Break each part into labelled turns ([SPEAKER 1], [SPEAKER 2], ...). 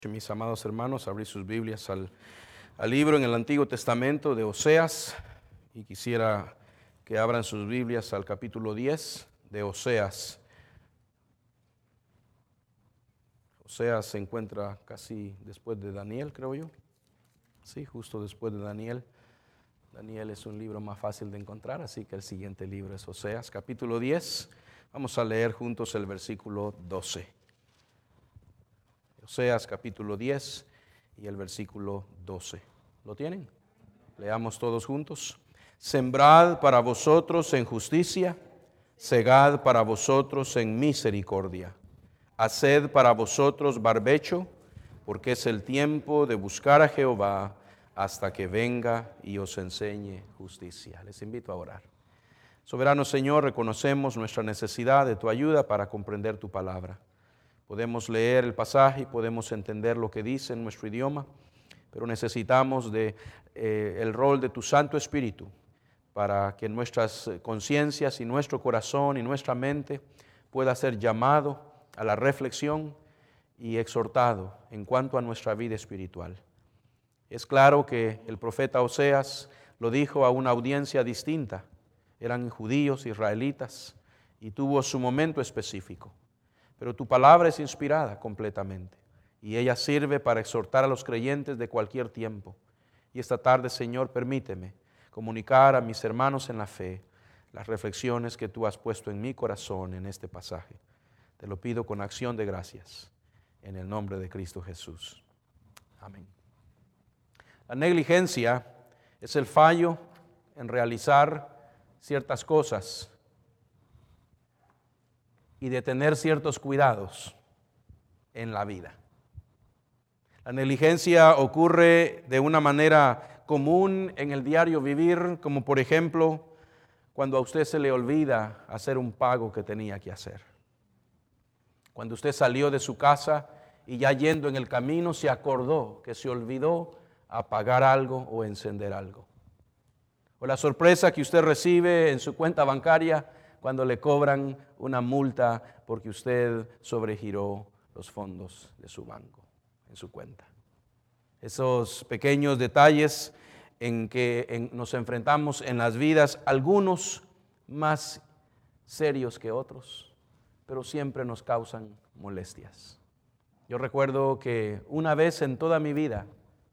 [SPEAKER 1] Mis amados hermanos, abrir sus Biblias al libro en el Antiguo Testamento de Oseas, y quisiera que abran sus Biblias al capítulo 10 de Oseas. Oseas se encuentra casi después de Daniel, creo yo. Sí, justo después de Daniel. Daniel es un libro más fácil de encontrar, así que el siguiente libro es Oseas, capítulo 10. Vamos a leer juntos el versículo 12. Oseas capítulo 10 y el versículo 12. ¿Lo tienen? Leamos todos juntos. Sembrad para vosotros en justicia, segad para vosotros en misericordia. Haced para vosotros barbecho, porque es el tiempo de buscar a Jehová hasta que venga y os enseñe justicia. Les invito a orar. Soberano Señor, reconocemos nuestra necesidad de tu ayuda para comprender tu palabra. Podemos leer el pasaje y podemos entender lo que dice en nuestro idioma, pero necesitamos el rol de tu Santo Espíritu para que nuestras conciencias y nuestro corazón y nuestra mente pueda ser llamado a la reflexión y exhortado en cuanto a nuestra vida espiritual. Es claro que el profeta Oseas lo dijo a una audiencia distinta. Eran judíos, israelitas, y tuvo su momento específico. Pero tu palabra es inspirada completamente y ella sirve para exhortar a los creyentes de cualquier tiempo. Y esta tarde, Señor, permíteme comunicar a mis hermanos en la fe las reflexiones que tú has puesto en mi corazón en este pasaje. Te lo pido con acción de gracias, en el nombre de Cristo Jesús. Amén. La negligencia es el fallo en realizar ciertas cosas y de tener ciertos cuidados en la vida. La negligencia ocurre de una manera común en el diario vivir, como por ejemplo, cuando a usted se le olvida hacer un pago que tenía que hacer. Cuando usted salió de su casa y ya yendo en el camino se acordó que se olvidó apagar algo o encender algo. O la sorpresa que usted recibe en su cuenta bancaria cuando le cobran una multa porque usted sobregiró los fondos de su banco, en su cuenta. Esos pequeños detalles en que nos enfrentamos en las vidas, algunos más serios que otros, pero siempre nos causan molestias. Yo recuerdo que una vez en toda mi vida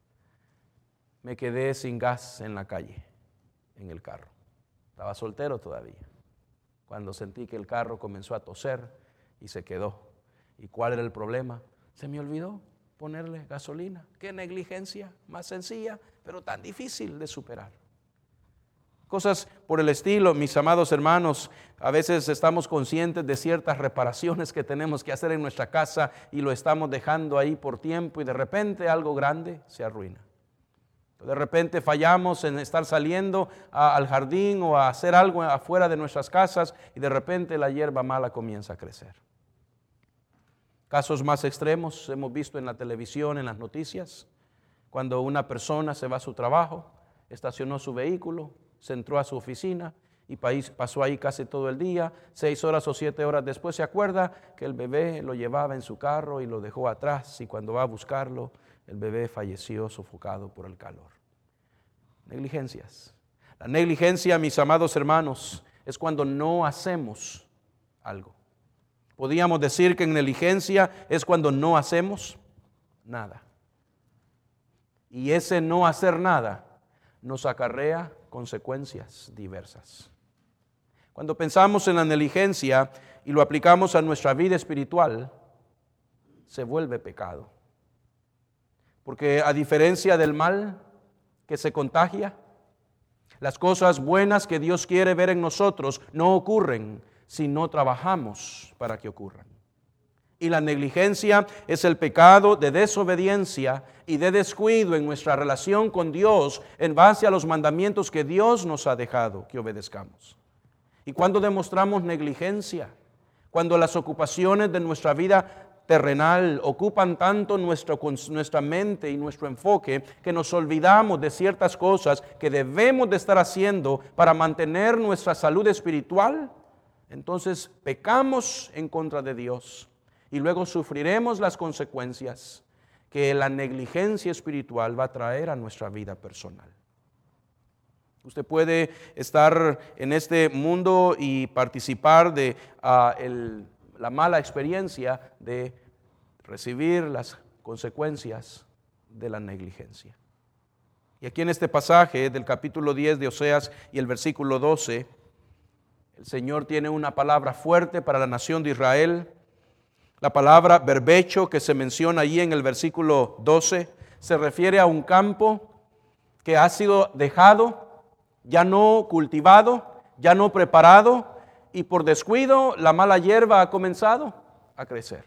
[SPEAKER 1] me quedé sin gas en la calle, en el carro. Estaba soltero todavía. Cuando sentí que el carro comenzó a toser y se quedó. ¿Y cuál era el problema? Se me olvidó ponerle gasolina. Qué negligencia, más sencilla, pero tan difícil de superar. Cosas por el estilo, mis amados hermanos, a veces estamos conscientes de ciertas reparaciones que tenemos que hacer en nuestra casa y lo estamos dejando ahí por tiempo y de repente algo grande se arruina. De repente fallamos en estar saliendo al jardín o a hacer algo afuera de nuestras casas y de repente la hierba mala comienza a crecer. Casos más extremos hemos visto en la televisión, en las noticias, cuando una persona se va a su trabajo, estacionó su vehículo, se entró a su oficina y pasó ahí casi todo el día, 6 horas o 7 horas después se acuerda que el bebé lo llevaba en su carro y lo dejó atrás y cuando va a buscarlo, el bebé falleció sofocado por el calor. Negligencias. La negligencia, mis amados hermanos, es cuando no hacemos algo. Podríamos decir que negligencia es cuando no hacemos nada. Y ese no hacer nada nos acarrea consecuencias diversas. Cuando pensamos en la negligencia y lo aplicamos a nuestra vida espiritual, se vuelve pecado. Porque a diferencia del mal que se contagia, las cosas buenas que Dios quiere ver en nosotros no ocurren si no trabajamos para que ocurran. Y la negligencia es el pecado de desobediencia y de descuido en nuestra relación con Dios en base a los mandamientos que Dios nos ha dejado que obedezcamos. ¿Y cuando demostramos negligencia? Cuando las ocupaciones de nuestra vida terrenal ocupan tanto nuestra mente y nuestro enfoque que nos olvidamos de ciertas cosas que debemos de estar haciendo para mantener nuestra salud espiritual, entonces pecamos en contra de Dios y luego sufriremos las consecuencias que la negligencia espiritual va a traer a nuestra vida personal. Usted puede estar en este mundo y participar de la mala experiencia de recibir las consecuencias de la negligencia. Y aquí en este pasaje del capítulo 10 de Oseas y el versículo 12, el Señor tiene una palabra fuerte para la nación de Israel. La palabra berbecho que se menciona allí en el versículo 12 se refiere a un campo que ha sido dejado, ya no cultivado, ya no preparado, y por descuido la mala hierba ha comenzado a crecer.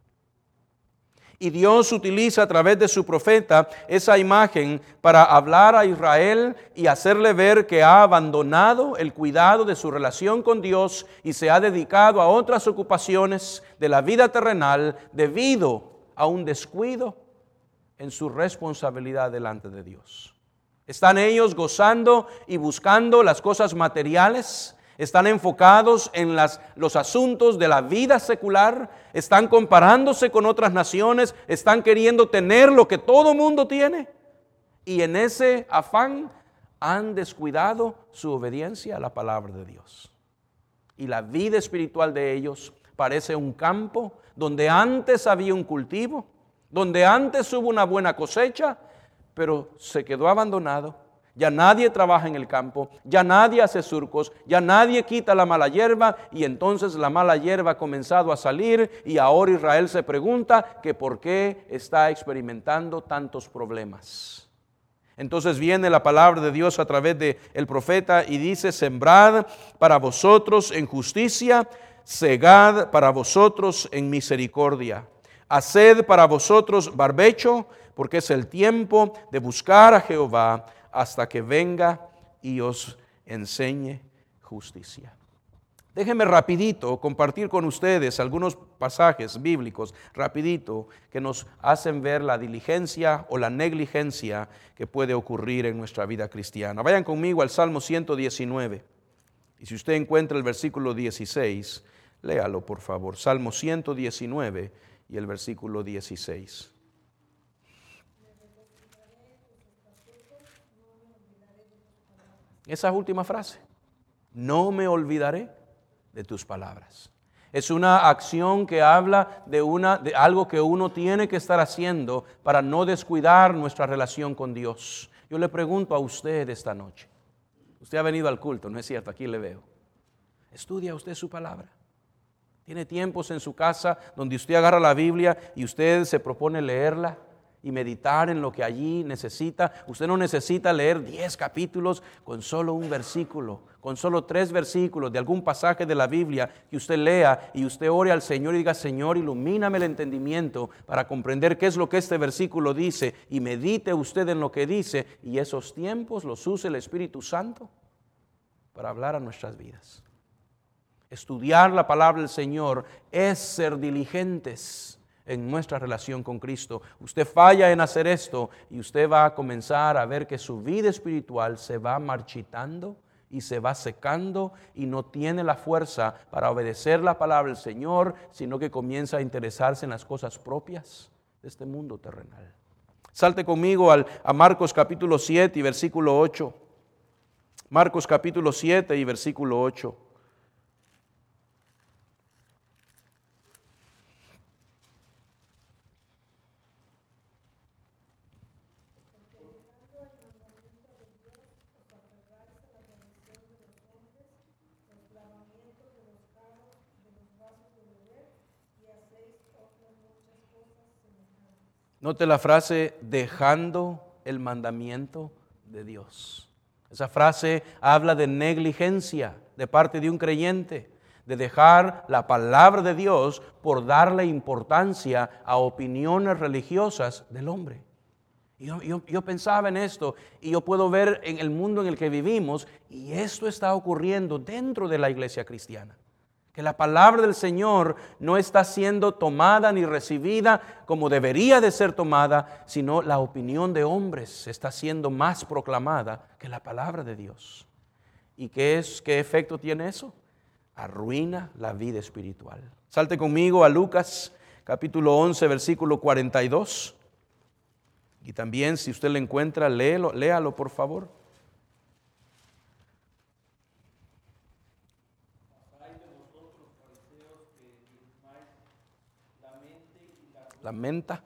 [SPEAKER 1] Y Dios utiliza a través de su profeta esa imagen para hablar a Israel y hacerle ver que ha abandonado el cuidado de su relación con Dios y se ha dedicado a otras ocupaciones de la vida terrenal debido a un descuido en su responsabilidad delante de Dios. Están ellos gozando y buscando las cosas materiales. Están enfocados en los asuntos de la vida secular, están comparándose con otras naciones, están queriendo tener lo que todo mundo tiene. Y en ese afán han descuidado su obediencia a la palabra de Dios. Y la vida espiritual de ellos parece un campo donde antes había un cultivo, donde antes hubo una buena cosecha, pero se quedó abandonado. Ya nadie trabaja en el campo, ya nadie hace surcos, ya nadie quita la mala hierba, y entonces la mala hierba ha comenzado a salir y ahora Israel se pregunta que por qué está experimentando tantos problemas. Entonces viene la palabra de Dios a través del profeta y dice: sembrad para vosotros en justicia, segad para vosotros en misericordia, haced para vosotros barbecho, porque es el tiempo de buscar a Jehová hasta que venga y os enseñe justicia. Déjenme rapidito compartir con ustedes algunos pasajes bíblicos, rapidito, que nos hacen ver la diligencia o la negligencia que puede ocurrir en nuestra vida cristiana. Vayan conmigo al Salmo 119. Y si usted encuentra el versículo 16, léalo por favor. Salmo 119 y el versículo 16. Esa última frase, no me olvidaré de tus palabras. Es una acción que habla de algo que uno tiene que estar haciendo para no descuidar nuestra relación con Dios. Yo le pregunto a usted esta noche, usted ha venido al culto, ¿no es cierto? Aquí le veo. ¿Estudia usted su palabra? ¿Tiene tiempos en su casa donde usted agarra la Biblia y usted se propone leerla y meditar en lo que allí necesita? Usted no necesita leer 10 capítulos con solo un versículo, con solo 3 versículos de algún pasaje de la Biblia que usted lea y usted ore al Señor y diga: Señor, ilumíname el entendimiento para comprender qué es lo que este versículo dice, y medite usted en lo que dice, y esos tiempos los use el Espíritu Santo para hablar a nuestras vidas. Estudiar la palabra del Señor es ser diligentes en nuestra relación con Cristo. Usted falla en hacer esto y usted va a comenzar a ver que su vida espiritual se va marchitando y se va secando y no tiene la fuerza para obedecer la palabra del Señor, sino que comienza a interesarse en las cosas propias de este mundo terrenal. Salte conmigo a Marcos capítulo 7 y versículo 8. Marcos capítulo 7 y versículo 8. Note la frase: dejando el mandamiento de Dios. Esa frase habla de negligencia de parte de un creyente, de dejar la palabra de Dios por darle importancia a opiniones religiosas del hombre. Yo pensaba en esto y yo puedo ver en el mundo en el que vivimos, y esto está ocurriendo dentro de la iglesia cristiana. Que la palabra del Señor no está siendo tomada ni recibida como debería de ser tomada, sino la opinión de hombres está siendo más proclamada que la palabra de Dios. ¿Y qué efecto tiene eso? Arruina la vida espiritual. Salte conmigo a Lucas capítulo 11, versículo 42. Y también, si usted lo encuentra, léalo por favor. Lamenta.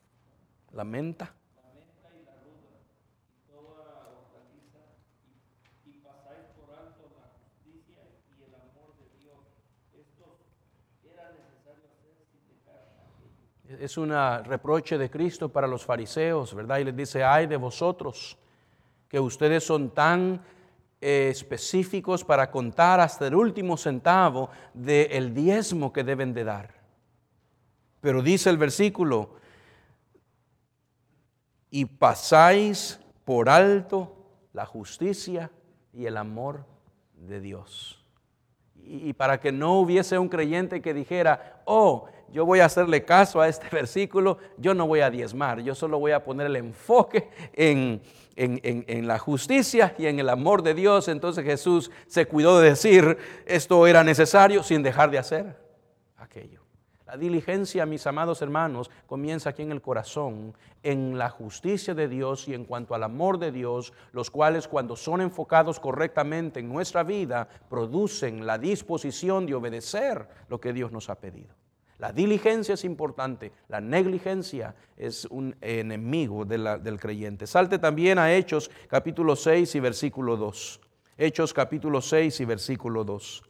[SPEAKER 1] Es un reproche de Cristo para los fariseos, ¿verdad? Y les dice, ay de vosotros, que ustedes son tan específicos para contar hasta el último centavo del diezmo que deben de dar. Pero dice el versículo, y pasáis por alto la justicia y el amor de Dios. Y para que no hubiese un creyente que dijera, oh, yo voy a hacerle caso a este versículo, yo no voy a diezmar, yo solo voy a poner el enfoque en la justicia y en el amor de Dios. Entonces Jesús se cuidó de decir, esto era necesario sin dejar de hacer aquello. La diligencia, mis amados hermanos, comienza aquí en el corazón, en la justicia de Dios y en cuanto al amor de Dios, los cuales cuando son enfocados correctamente en nuestra vida, producen la disposición de obedecer lo que Dios nos ha pedido. La diligencia es importante, la negligencia es un enemigo del creyente. Salte también a Hechos capítulo 6 y versículo 2. Hechos capítulo 6 y versículo 2.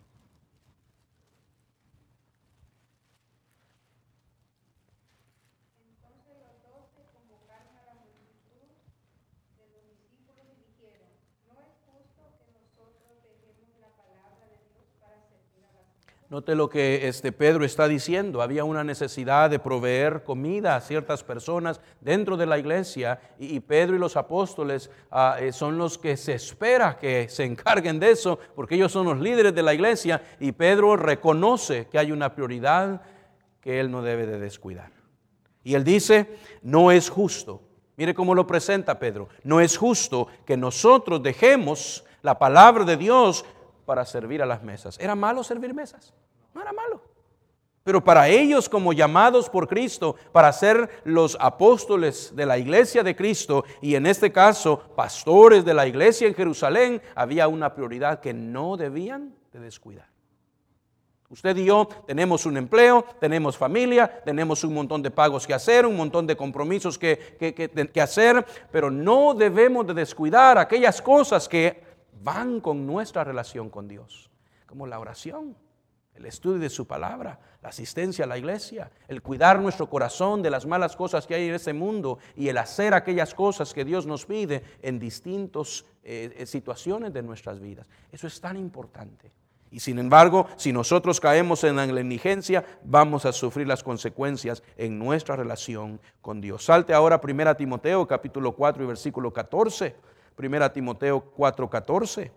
[SPEAKER 1] Note lo que Pedro está diciendo. Había una necesidad de proveer comida a ciertas personas dentro de la iglesia y Pedro y los apóstoles son los que se espera que se encarguen de eso porque ellos son los líderes de la iglesia y Pedro reconoce que hay una prioridad que él no debe de descuidar. Y él dice, no es justo. Mire cómo lo presenta Pedro. No es justo que nosotros dejemos la palabra de Dios para servir a las mesas. ¿Era malo servir mesas? No era malo. Pero para ellos, como llamados por Cristo para ser los apóstoles de la iglesia de Cristo y en este caso pastores de la iglesia en Jerusalén, había una prioridad que no debían de descuidar. Usted y yo tenemos un empleo, tenemos familia, tenemos un montón de pagos que hacer, un montón de compromisos que hacer, pero no debemos de descuidar aquellas cosas que van con nuestra relación con Dios, como la oración, el estudio de su palabra, la asistencia a la iglesia, el cuidar nuestro corazón de las malas cosas que hay en este mundo y el hacer aquellas cosas que Dios nos pide en distintas situaciones de nuestras vidas. Eso es tan importante. Y sin embargo, si nosotros caemos en la negligencia, vamos a sufrir las consecuencias en nuestra relación con Dios. Salte ahora a 1 Timoteo capítulo 4 y versículo 14. 1 Timoteo 4:14.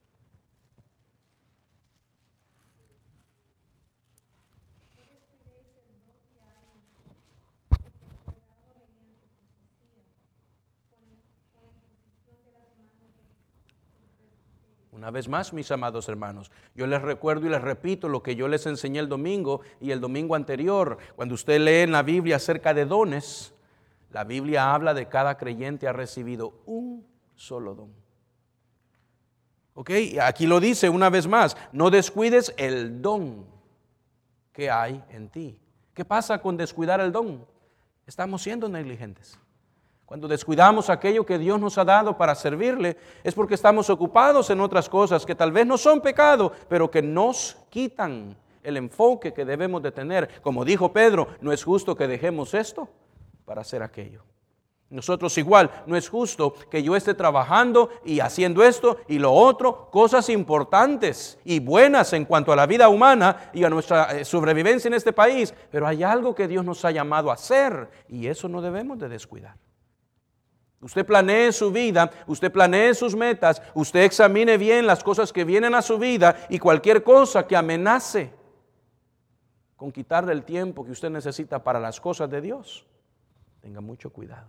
[SPEAKER 1] Una vez más, mis amados hermanos, yo les recuerdo y les repito lo que yo les enseñé el domingo y el domingo anterior. Cuando usted lee en la Biblia acerca de dones, la Biblia habla de cada creyente ha recibido un solo don. Ok, aquí lo dice una vez más, no descuides el don que hay en ti. ¿Qué pasa con descuidar el don? Estamos siendo negligentes. Cuando descuidamos aquello que Dios nos ha dado para servirle, es porque estamos ocupados en otras cosas que tal vez no son pecado, pero que nos quitan el enfoque que debemos de tener. Como dijo Pedro, no es justo que dejemos esto para hacer aquello. Nosotros igual, no es justo que yo esté trabajando y haciendo esto y lo otro, cosas importantes y buenas en cuanto a la vida humana y a nuestra sobrevivencia en este país, pero hay algo que Dios nos ha llamado a hacer y eso no debemos de descuidar. Usted planee su vida, usted planee sus metas, usted examine bien las cosas que vienen a su vida y cualquier cosa que amenace con quitarle el tiempo que usted necesita para las cosas de Dios, tenga mucho cuidado.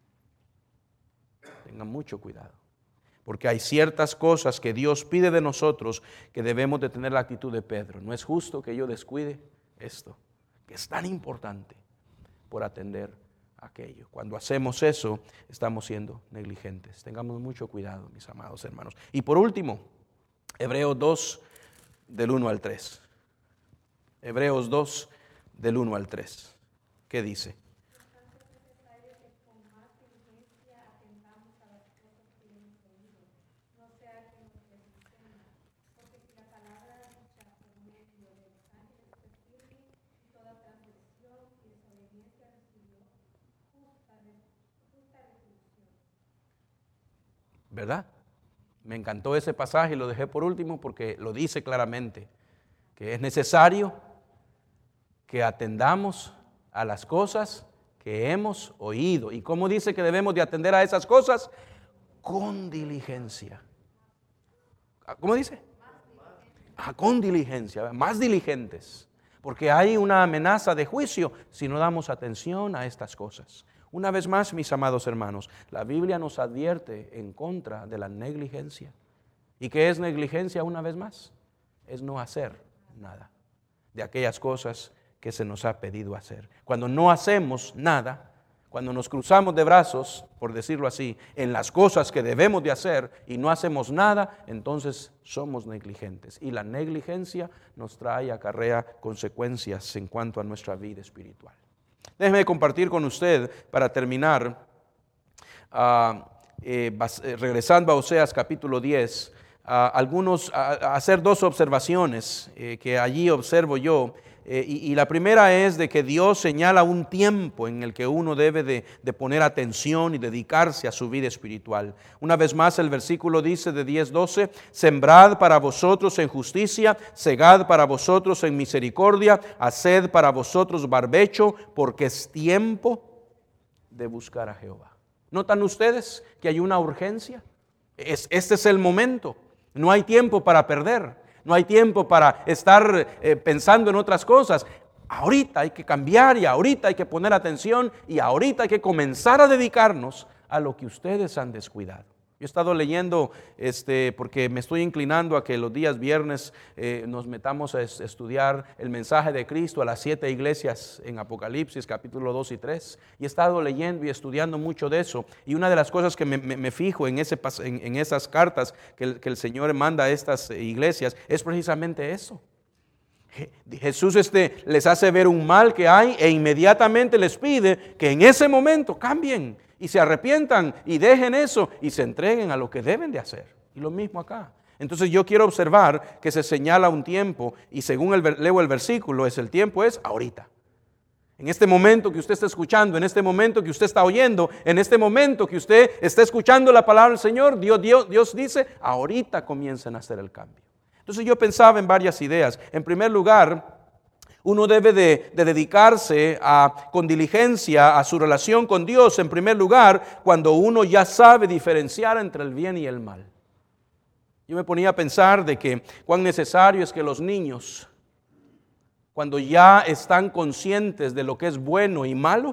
[SPEAKER 1] Tenga mucho cuidado, porque hay ciertas cosas que Dios pide de nosotros que debemos de tener la actitud de Pedro. No es justo que yo descuide esto, que es tan importante por atender aquello. Cuando hacemos eso, estamos siendo negligentes. Tengamos mucho cuidado, mis amados hermanos. Y por último, Hebreos 2, del 1 al 3. Hebreos 2, del 1 al 3. ¿Qué dice? ¿Verdad? Me encantó ese pasaje y lo dejé por último porque lo dice claramente, que es necesario que atendamos a las cosas que hemos oído. ¿Y cómo dice que debemos de atender a esas cosas? Con diligencia. ¿Cómo dice? Con diligencia, más diligentes, porque hay una amenaza de juicio si no damos atención a estas cosas. Una vez más, mis amados hermanos, la Biblia nos advierte en contra de la negligencia. ¿Y qué es negligencia una vez más? Es no hacer nada de aquellas cosas que se nos ha pedido hacer. Cuando no hacemos nada, cuando nos cruzamos de brazos, por decirlo así, en las cosas que debemos de hacer y no hacemos nada, entonces somos negligentes. Y la negligencia nos acarrea consecuencias en cuanto a nuestra vida espiritual. Déjeme compartir con usted, para terminar, regresando a Oseas capítulo 10, hacer dos observaciones que allí observo yo. Y la primera es de que Dios señala un tiempo en el que uno debe de poner atención y dedicarse a su vida espiritual. Una vez más el versículo dice de 10:12, sembrad para vosotros en justicia, segad para vosotros en misericordia, haced para vosotros barbecho, porque es tiempo de buscar a Jehová. ¿Notan ustedes que hay una urgencia? Este es el momento, no hay tiempo para perder. No hay tiempo para estar pensando en otras cosas. Ahorita hay que cambiar y ahorita hay que poner atención y ahorita hay que comenzar a dedicarnos a lo que ustedes han descuidado. Yo he estado leyendo, porque me estoy inclinando a que los días viernes nos metamos a estudiar el mensaje de Cristo a las 7 iglesias en Apocalipsis, capítulo 2 y 3. Y he estado leyendo y estudiando mucho de eso. Y una de las cosas que me fijo en esas cartas que el Señor manda a estas iglesias es precisamente eso. Jesús les hace ver un mal que hay e inmediatamente les pide que en ese momento cambien y se arrepientan y dejen eso y se entreguen a lo que deben de hacer. Y lo mismo acá. Entonces yo quiero observar que se señala un tiempo y según leo el versículo, el tiempo es ahorita. En este momento que usted está escuchando, en este momento que usted está oyendo, en este momento que usted está escuchando la palabra del Señor, Dios dice, ahorita comiencen a hacer el cambio. Entonces yo pensaba en varias ideas. En primer lugar, uno debe de dedicarse con diligencia a su relación con Dios, en primer lugar, cuando uno ya sabe diferenciar entre el bien y el mal. Yo me ponía a pensar de que cuán necesario es que los niños, cuando ya están conscientes de lo que es bueno y malo,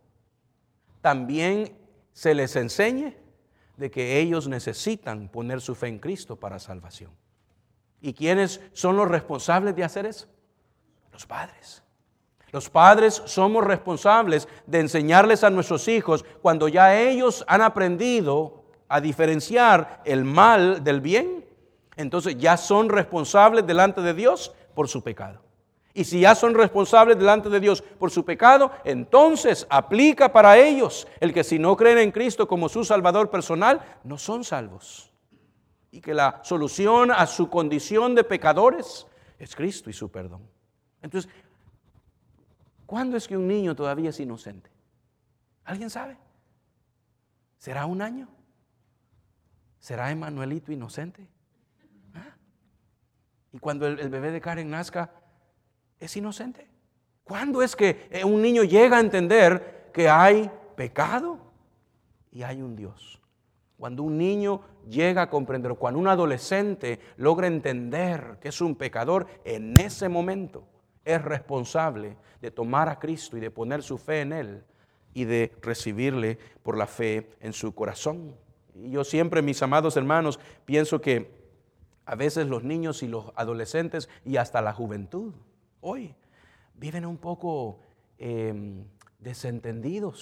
[SPEAKER 1] también se les enseñe de que ellos necesitan poner su fe en Cristo para salvación. ¿Y quiénes son los responsables de hacer eso? Los padres. Los padres somos responsables de enseñarles a nuestros hijos cuando ya ellos han aprendido a diferenciar el mal del bien. Entonces ya son responsables delante de Dios por su pecado. Y si ya son responsables delante de Dios por su pecado, entonces aplica para ellos el que si no creen en Cristo como su Salvador personal, no son salvos. Y que la solución a su condición de pecadores es Cristo y su perdón. Entonces, ¿cuándo es que un niño todavía es inocente? ¿Alguien sabe? ¿Será un año? ¿Será Emanuelito inocente? ¿Ah? ¿Y cuando el bebé de Karen nazca, es inocente? ¿Cuándo es que un niño llega a entender que hay pecado y hay un Dios? Cuando un niño llega a comprender, cuando un adolescente logra entender que es un pecador, en ese momento es responsable de tomar a Cristo y de poner su fe en Él y de recibirle por la fe en su corazón. Y yo siempre, mis amados hermanos, pienso que a veces los niños y los adolescentes y hasta la juventud hoy viven un poco desentendidos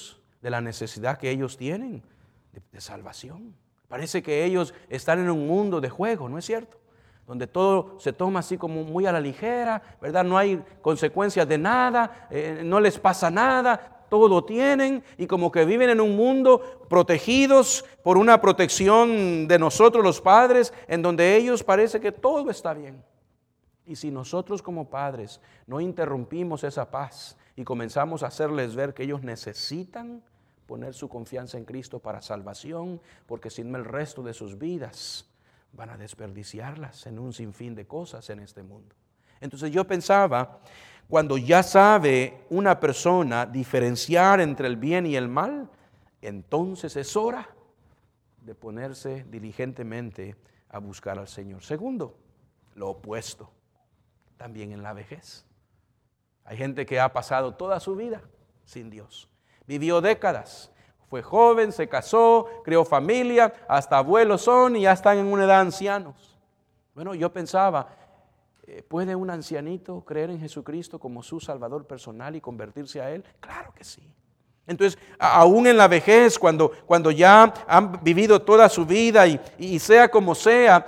[SPEAKER 1] de la necesidad que ellos tienen de salvación. Parece que ellos están en un mundo de juego, ¿no es cierto? Donde todo se toma así como muy a la ligera, ¿verdad? No hay consecuencias de nada, no les pasa nada, todo tienen y como que viven en un mundo protegidos por una protección de nosotros los padres, en donde ellos parece que todo está bien. Y si nosotros como padres no interrumpimos esa paz y comenzamos a hacerles ver que ellos necesitan poner su confianza en Cristo para salvación, porque si no el resto de sus vidas van a desperdiciarlas en un sinfín de cosas en este mundo. Entonces yo pensaba, cuando ya sabe una persona diferenciar entre el bien y el mal, entonces es hora de ponerse diligentemente a buscar al Señor. Segundo, lo opuesto, también en la vejez. Hay gente que ha pasado toda su vida sin Dios. Vivió décadas, fue joven, se casó, creó familia, hasta abuelos son y ya están en una edad ancianos. Bueno, yo pensaba, ¿puede un ancianito creer en Jesucristo como su Salvador personal y convertirse a Él? Claro que sí. Entonces, aún en la vejez, cuando ya han vivido toda su vida y sea como sea,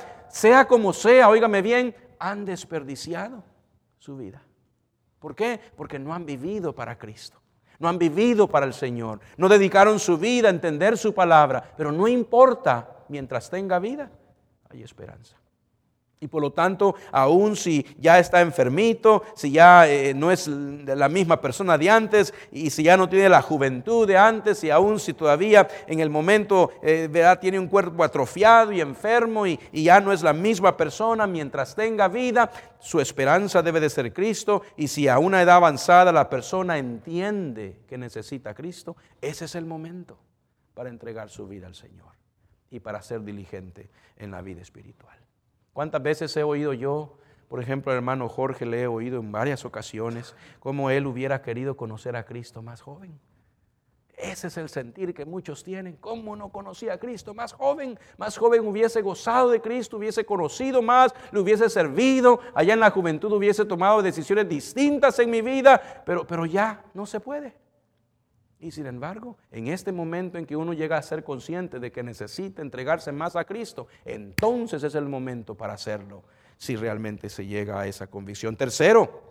[SPEAKER 1] óigame bien, han desperdiciado su vida. ¿Por qué? Porque no han vivido para Cristo. No han vivido para el Señor, no dedicaron su vida a entender su palabra, pero no importa, mientras tenga vida, hay esperanza. Y por lo tanto, aun si ya está enfermito, si ya no es de la misma persona de antes, y si ya no tiene la juventud de antes, y aun si todavía en el momento tiene un cuerpo atrofiado y enfermo, y ya no es la misma persona, mientras tenga vida, su esperanza debe de ser Cristo. Y si a una edad avanzada la persona entiende que necesita a Cristo, ese es el momento para entregar su vida al Señor y para ser diligente en la vida espiritual. ¿Cuántas veces he oído yo, por ejemplo, al hermano Jorge, le he oído en varias ocasiones, cómo él hubiera querido conocer a Cristo más joven? Ese es el sentir que muchos tienen. ¿Cómo no conocía a Cristo más joven? Más joven hubiese gozado de Cristo, hubiese conocido más, le hubiese servido. Allá en la juventud hubiese tomado decisiones distintas en mi vida, pero ya no se puede. Y sin embargo, en este momento en que uno llega a ser consciente de que necesita entregarse más a Cristo, entonces es el momento para hacerlo, si realmente se llega a esa convicción. Tercero,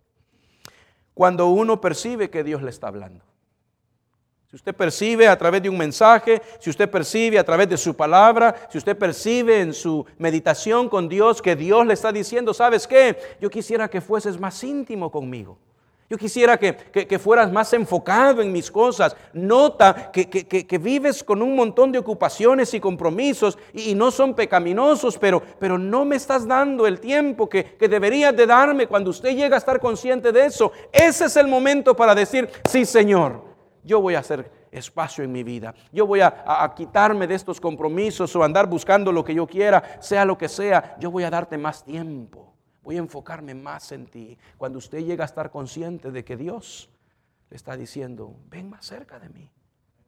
[SPEAKER 1] cuando uno percibe que Dios le está hablando. Si usted percibe a través de un mensaje, si usted percibe a través de su palabra, si usted percibe en su meditación con Dios que Dios le está diciendo, ¿sabes qué? Yo quisiera que fueses más íntimo conmigo. Yo quisiera que fueras más enfocado en mis cosas. Nota que vives con un montón de ocupaciones y compromisos y no son pecaminosos, pero no me estás dando el tiempo que deberías de darme. Cuando usted llega a estar consciente de eso, ese es el momento para decir, sí, Señor, yo voy a hacer espacio en mi vida. Yo voy a quitarme de estos compromisos o andar buscando lo que yo quiera, sea lo que sea. Yo voy a darte más tiempo. Voy a enfocarme más en ti. Cuando usted llega a estar consciente de que Dios le está diciendo, ven más cerca de mí.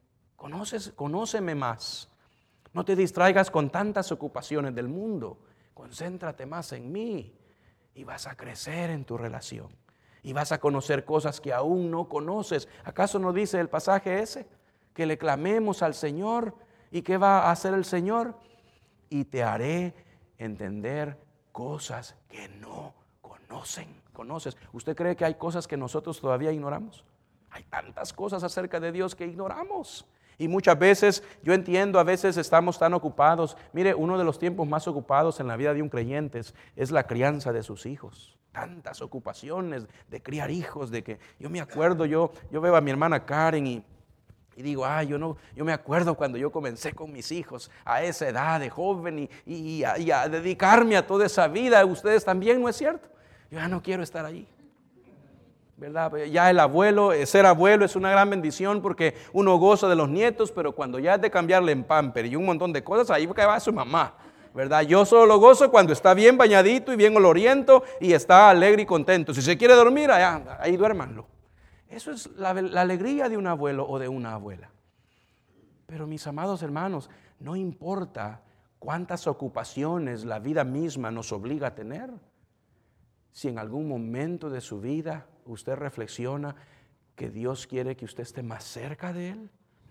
[SPEAKER 1] Conóceme más. No te distraigas con tantas ocupaciones del mundo. Concéntrate más en mí y vas a crecer en tu relación. Y vas a conocer cosas que aún no conoces. ¿Acaso no dice el pasaje ese? Que le clamemos al Señor. ¿Y qué va a hacer el Señor? Y te haré entender cosas que no conoces. ¿Usted cree que hay cosas que nosotros todavía ignoramos? Hay tantas cosas acerca de Dios que ignoramos. Y muchas veces, yo entiendo, a veces estamos tan ocupados. Mire, uno de los tiempos más ocupados en la vida de un creyente es la crianza de sus hijos. Tantas ocupaciones de criar hijos, de que yo me acuerdo, yo veo a mi hermana Karen y digo, yo me acuerdo cuando yo comencé con mis hijos a esa edad de joven y a dedicarme a toda esa vida. Ustedes también, ¿no es cierto? Yo ya no quiero estar ahí, ¿verdad? Ya ser abuelo es una gran bendición porque uno goza de los nietos, pero cuando ya es de cambiarle en pamper y un montón de cosas, ahí va su mamá, ¿verdad? Yo solo lo gozo cuando está bien bañadito y bien oloriento y está alegre y contento. Si se quiere dormir, ahí duérmanlo. Eso es la alegría de un abuelo o de una abuela. Pero mis amados hermanos, no importa cuántas ocupaciones la vida misma nos obliga a tener. Si en algún momento de su vida usted reflexiona que Dios quiere que usted esté más cerca de Él,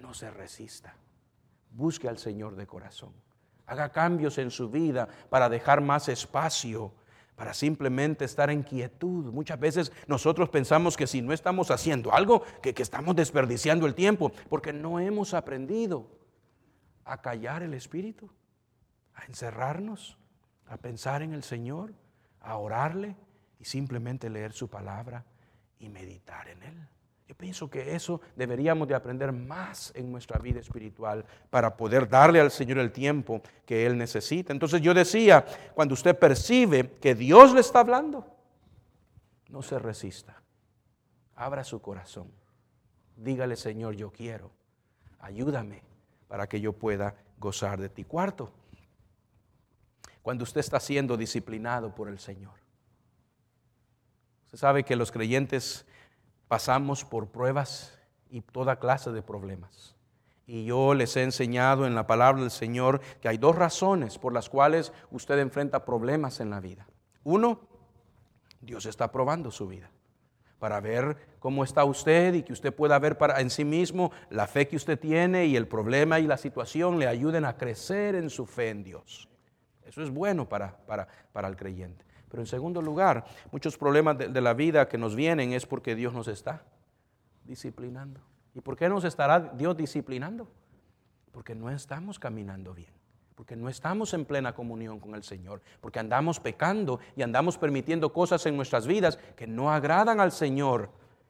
[SPEAKER 1] no se resista. Busque al Señor de corazón. Haga cambios en su vida para dejar más espacio, para simplemente estar en quietud. Muchas veces nosotros pensamos que si no estamos haciendo algo, que estamos desperdiciando el tiempo, porque no hemos aprendido a callar el espíritu, a encerrarnos, a pensar en el Señor, a orarle y simplemente leer su palabra y meditar en Él. Yo pienso que eso deberíamos de aprender más en nuestra vida espiritual para poder darle al Señor el tiempo que Él necesita. Entonces yo decía, cuando usted percibe que Dios le está hablando, no se resista. Abra su corazón. Dígale, Señor, yo quiero. Ayúdame para que yo pueda gozar de ti. Cuarto, cuando usted está siendo disciplinado por el Señor. Usted sabe que los creyentes pasamos por pruebas y toda clase de problemas. Y yo les he enseñado en la palabra del Señor que hay dos razones por las cuales usted enfrenta problemas en la vida. Uno, Dios está probando su vida para ver cómo está usted y que usted pueda ver en sí mismo la fe que usted tiene y el problema y la situación le ayuden a crecer en su fe en Dios. Eso es bueno para el creyente. Pero en segundo lugar, muchos problemas de la vida que nos vienen es porque Dios nos está disciplinando. ¿Y por qué nos estará Dios disciplinando? Porque no estamos caminando bien, porque no estamos en plena comunión con el Señor, porque andamos pecando y andamos permitiendo cosas en nuestras vidas que no agradan al Señor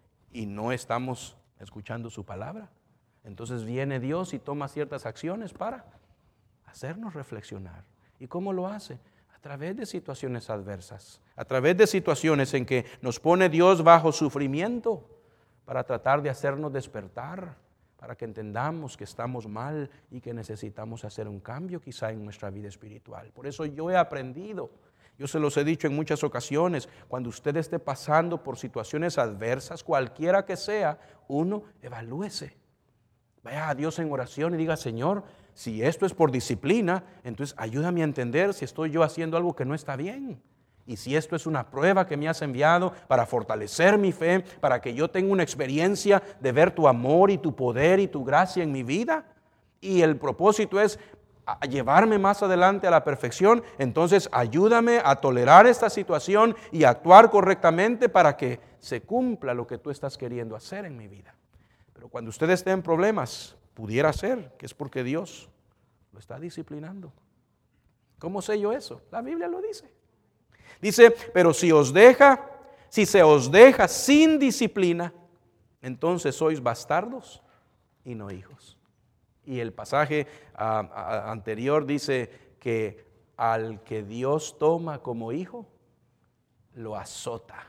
[SPEAKER 1] y no estamos escuchando su palabra. Entonces viene Dios y toma ciertas acciones para hacernos reflexionar. ¿Y cómo lo hace? A través de situaciones adversas, a través de situaciones en que nos pone Dios bajo sufrimiento para tratar de hacernos despertar, para que entendamos que estamos mal y que necesitamos hacer un cambio quizá en nuestra vida espiritual. Por eso yo he aprendido, yo se los he dicho en muchas ocasiones, cuando usted esté pasando por situaciones adversas, cualquiera que sea, uno evalúese. Vaya a Dios en oración y diga, Señor, si esto es por disciplina, entonces ayúdame a entender si estoy yo haciendo algo que no está bien. Y si esto es una prueba que me has enviado para fortalecer mi fe, para que yo tenga una experiencia de ver tu amor y tu poder y tu gracia en mi vida, y el propósito es a llevarme más adelante a la perfección, entonces ayúdame a tolerar esta situación y actuar correctamente para que se cumpla lo que tú estás queriendo hacer en mi vida. Pero cuando usted esté en problemas, pudiera ser que es porque Dios lo está disciplinando. ¿Cómo sé yo eso? La Biblia lo dice. Dice, pero si se os deja sin disciplina, entonces sois bastardos y no hijos. Y el pasaje anterior dice que al que Dios toma como hijo, lo azota.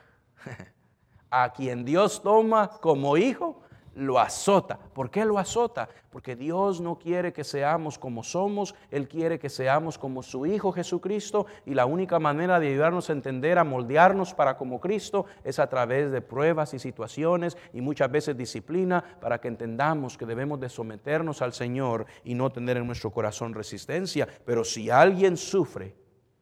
[SPEAKER 1] A quien Dios toma como hijo, lo azota. ¿Por qué lo azota? Porque Dios no quiere que seamos como somos, Él quiere que seamos como su Hijo Jesucristo, y la única manera de ayudarnos a entender, a moldearnos para como Cristo, es a través de pruebas y situaciones y muchas veces disciplina, para que entendamos que debemos de someternos al Señor y no tener en nuestro corazón resistencia. Pero si alguien sufre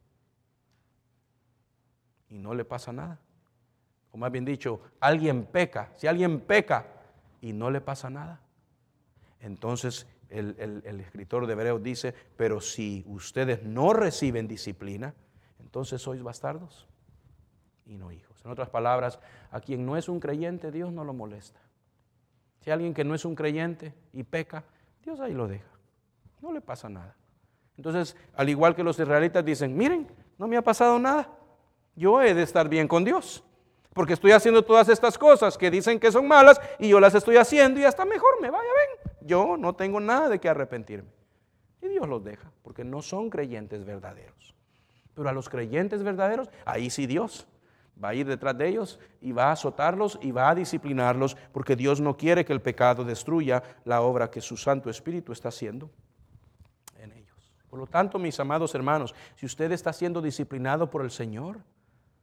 [SPEAKER 1] y no le pasa nada, o más bien dicho, alguien peca, si alguien peca y no le pasa nada, entonces el escritor de Hebreos dice, pero si ustedes no reciben disciplina, entonces sois bastardos y no hijos. En otras palabras, a quien no es un creyente, Dios no lo molesta. Si hay alguien que no es un creyente y peca, Dios ahí lo deja, no le pasa nada. Entonces, al igual que los israelitas dicen, miren, no me ha pasado nada, yo he de estar bien con Dios, porque estoy haciendo todas estas cosas que dicen que son malas y yo las estoy haciendo y hasta mejor me vaya bien. Yo no tengo nada de qué arrepentirme. Y Dios los deja, porque no son creyentes verdaderos. Pero a los creyentes verdaderos, ahí sí Dios va a ir detrás de ellos y va a azotarlos y va a disciplinarlos, porque Dios no quiere que el pecado destruya la obra que su Santo Espíritu está haciendo en ellos. Por lo tanto, mis amados hermanos, si usted está siendo disciplinado por el Señor,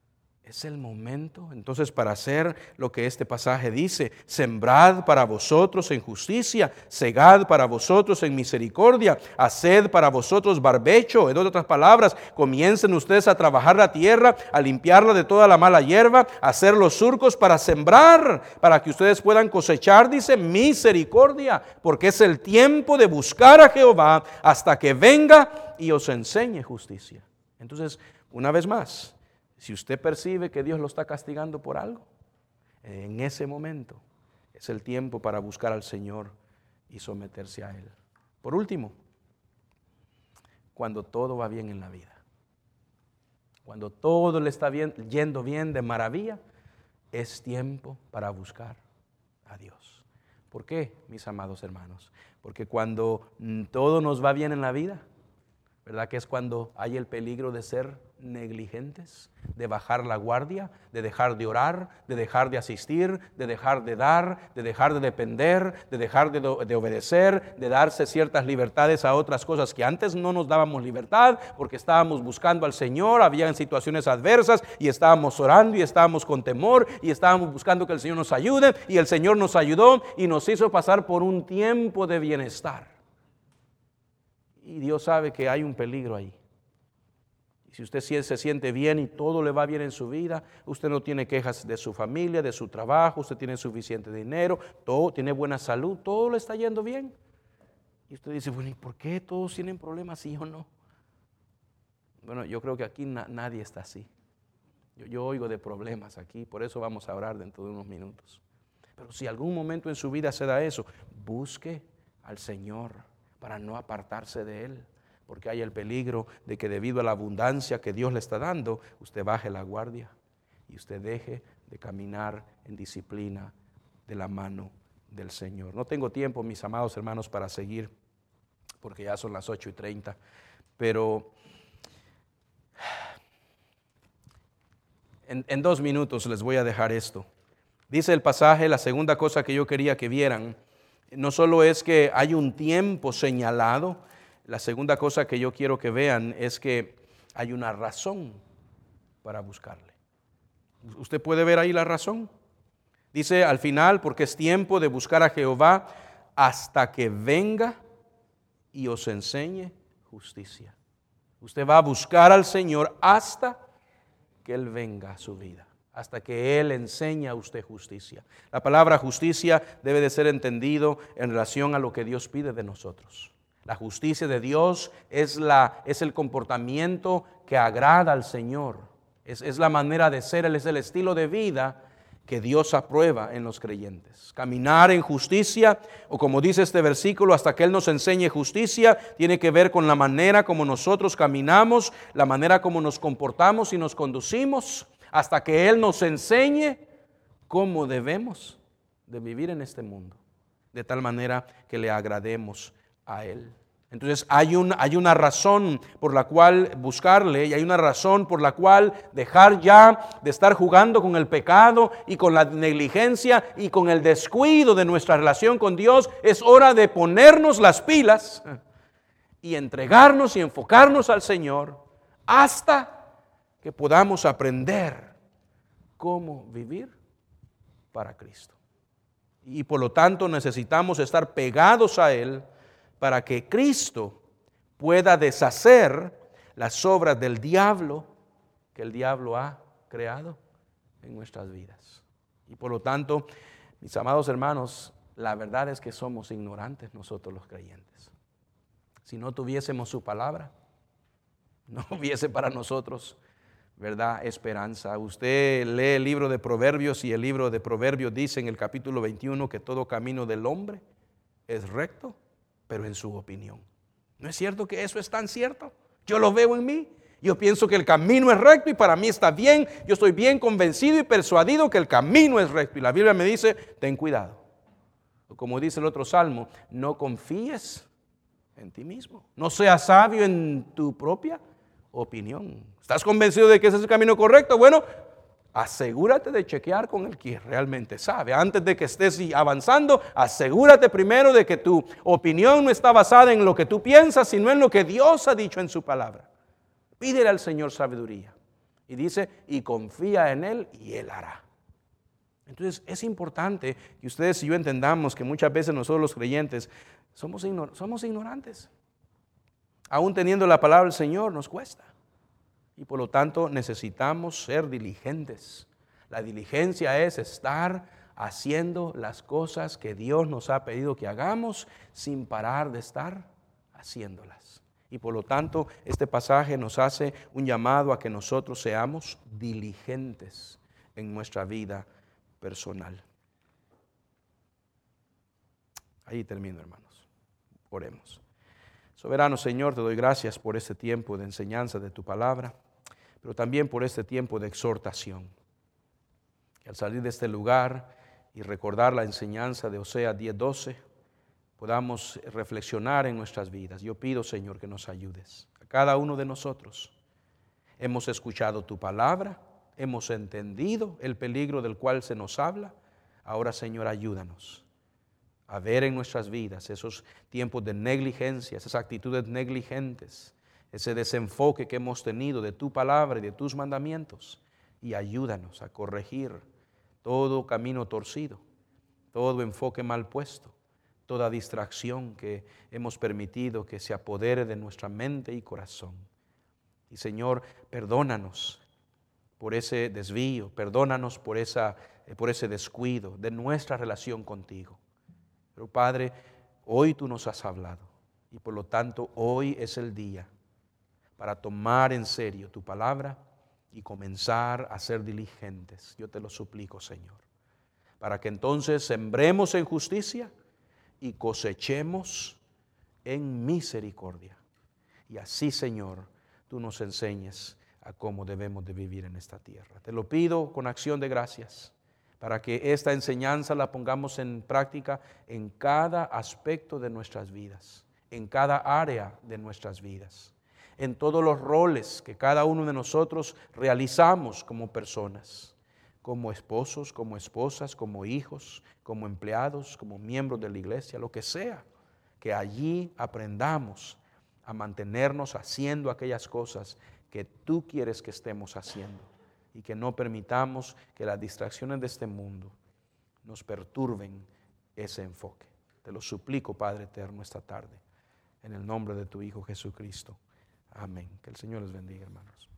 [SPEAKER 1] Es el momento, entonces, para hacer lo que este pasaje dice: sembrad para vosotros en justicia, segad para vosotros en misericordia, haced para vosotros barbecho. En otras palabras, comiencen ustedes a trabajar la tierra, a limpiarla de toda la mala hierba, a hacer los surcos para sembrar, para que ustedes puedan cosechar, dice, misericordia, porque es el tiempo de buscar a Jehová hasta que venga y os enseñe justicia. Entonces, una vez más, si usted percibe que Dios lo está castigando por algo, en ese momento es el tiempo para buscar al Señor y someterse a Él. Por último, cuando todo va bien en la vida, cuando todo le está yendo bien de maravilla, es tiempo para buscar a Dios. ¿Por qué, mis amados hermanos? Porque cuando todo nos va bien en la vida, ¿verdad que es cuando hay el peligro de ser negligentes, de bajar la guardia, de dejar de orar, de dejar de asistir, de dejar de dar, de dejar de depender, de dejar de obedecer, de darse ciertas libertades a otras cosas que antes no nos dábamos libertad porque estábamos buscando al Señor, habían situaciones adversas y estábamos orando y estábamos con temor y estábamos buscando que el Señor nos ayude, y el Señor nos ayudó y nos hizo pasar por un tiempo de bienestar. Y Dios sabe que hay un peligro ahí. Y si usted se siente bien y todo le va bien en su vida, usted no tiene quejas de su familia, de su trabajo, usted tiene suficiente dinero, todo, tiene buena salud, todo le está yendo bien. Y usted dice, bueno, ¿y por qué todos tienen problemas, sí o no? Bueno, yo creo que aquí nadie está así. Yo oigo de problemas aquí, por eso vamos a orar dentro de unos minutos. Pero si algún momento en su vida se da eso, busque al Señor para no apartarse de Él, porque hay el peligro de que debido a la abundancia que Dios le está dando, usted baje la guardia y usted deje de caminar en disciplina de la mano del Señor. No tengo tiempo, mis amados hermanos, para seguir, porque ya son las 8:30, pero en 2 minutos les voy a dejar esto. Dice el pasaje, la segunda cosa que yo quería que vieran, no solo es que hay un tiempo señalado, la segunda cosa que yo quiero que vean es que hay una razón para buscarle. ¿Usted puede ver ahí la razón? Dice al final, porque es tiempo de buscar a Jehová hasta que venga y os enseñe justicia. Usted va a buscar al Señor hasta que Él venga a su vida, hasta que Él enseñe a usted justicia. La palabra justicia debe de ser entendido en relación a lo que Dios pide de nosotros. La justicia de Dios es el comportamiento que agrada al Señor. Es la manera de ser, es el estilo de vida que Dios aprueba en los creyentes. Caminar en justicia, o como dice este versículo, hasta que Él nos enseñe justicia, tiene que ver con la manera como nosotros caminamos, la manera como nos comportamos y nos conducimos, hasta que Él nos enseñe cómo debemos de vivir en este mundo, de tal manera que le agrademos a Él. Entonces hay una razón por la cual buscarle, y hay una razón por la cual dejar ya de estar jugando con el pecado y con la negligencia y con el descuido de nuestra relación con Dios. Es hora de ponernos las pilas y entregarnos y enfocarnos al Señor hasta que podamos aprender cómo vivir para Cristo. Y por lo tanto necesitamos estar pegados a Él para que Cristo pueda deshacer las obras del diablo que el diablo ha creado en nuestras vidas. Y por lo tanto, mis amados hermanos, la verdad es que somos ignorantes nosotros los creyentes. Si no tuviésemos su palabra, no hubiese para nosotros, ¿verdad?, esperanza. Usted lee el libro de Proverbios y el libro de Proverbios dice en el capítulo 21 que todo camino del hombre es recto, pero en su opinión. ¿No es cierto que eso es tan cierto? Yo lo veo en mí. Yo pienso que el camino es recto y para mí está bien. Yo estoy bien convencido y persuadido que el camino es recto. Y la Biblia me dice, ten cuidado. Como dice el otro salmo, no confíes en ti mismo. No seas sabio en tu propia opinión. ¿Estás convencido de que ese es el camino correcto? Bueno, asegúrate de chequear con el que realmente sabe. Antes de que estés avanzando, asegúrate primero de que tu opinión no está basada en lo que tú piensas, sino en lo que Dios ha dicho en su palabra. Pídele al Señor sabiduría Y dice, y confía en Él y Él hará. Entonces es importante que ustedes y yo entendamos que muchas veces nosotros los creyentes somos ignorantes. Aún teniendo la palabra del Señor nos cuesta. Y por lo tanto necesitamos ser diligentes. La diligencia es estar haciendo las cosas que Dios nos ha pedido que hagamos sin parar de estar haciéndolas. Y por lo tanto este pasaje nos hace un llamado a que nosotros seamos diligentes en nuestra vida personal. Ahí termino, hermanos. Oremos. Soberano Señor, te doy gracias por este tiempo de enseñanza de tu palabra, pero también por este tiempo de exhortación. Que al salir de este lugar y recordar la enseñanza de Oseas 10:12, podamos reflexionar en nuestras vidas. Yo pido, Señor, que nos ayudes. A cada uno de nosotros hemos escuchado tu palabra, hemos entendido el peligro del cual se nos habla. Ahora, Señor, ayúdanos a ver en nuestras vidas esos tiempos de negligencia, esas actitudes negligentes, ese desenfoque que hemos tenido de tu palabra y de tus mandamientos, y ayúdanos a corregir todo camino torcido, todo enfoque mal puesto, toda distracción que hemos permitido que se apodere de nuestra mente y corazón. Y Señor, perdónanos por ese desvío, perdónanos por ese descuido de nuestra relación contigo. Pero Padre, hoy tú nos has hablado y por lo tanto hoy es el día para tomar en serio tu palabra y comenzar a ser diligentes. Yo te lo suplico, Señor, para que entonces sembremos en justicia y cosechemos en misericordia. Y así, Señor, tú nos enseñes a cómo debemos de vivir en esta tierra. Te lo pido con acción de gracias, para que esta enseñanza la pongamos en práctica en cada aspecto de nuestras vidas, en cada área de nuestras vidas, en todos los roles que cada uno de nosotros realizamos como personas, como esposos, como esposas, como hijos, como empleados, como miembros de la iglesia, lo que sea, que allí aprendamos a mantenernos haciendo aquellas cosas que tú quieres que estemos haciendo. Y que no permitamos que las distracciones de este mundo nos perturben ese enfoque. Te lo suplico, Padre eterno, esta tarde, en el nombre de tu Hijo Jesucristo. Amén. Que el Señor les bendiga, hermanos.